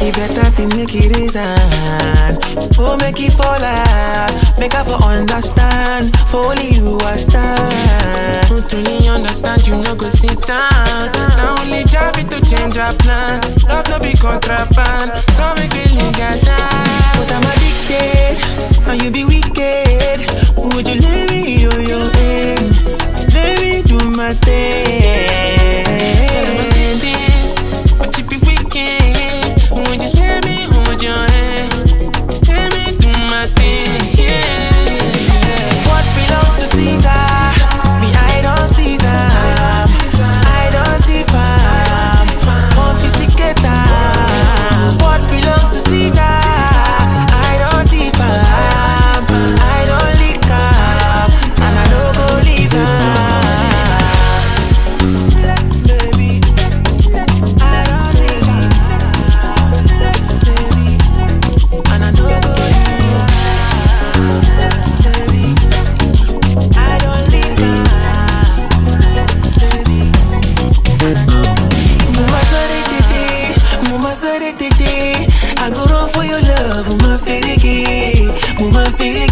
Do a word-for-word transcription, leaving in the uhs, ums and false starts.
He better thing make it reason. Oh, make it fall out. Make her for understand. For only you I stand. Don't really understand, you no go sit down. Now only drive it to change our plan. Love no be contraband, so make it linger down. But I'm addicted, and you be wicked. Would you let me yo yo end? Let me do my thing. But you be wicked. Would you let me hold your hand? Let me do my thing, yeah. What belongs to Caesar? Me, I don't Caesar. I don't define. Sophisticated. What belongs to Caesar? I don't define. I don't lick up. And I don't go leave up. Baby, I don't take up. Baby, and I don't go leave up. Baby, I don't lick up. Baby, and I don't go leave up. Mama sorry tete, mama sorry tete. I go run for your love, mama feriki, mama feriki.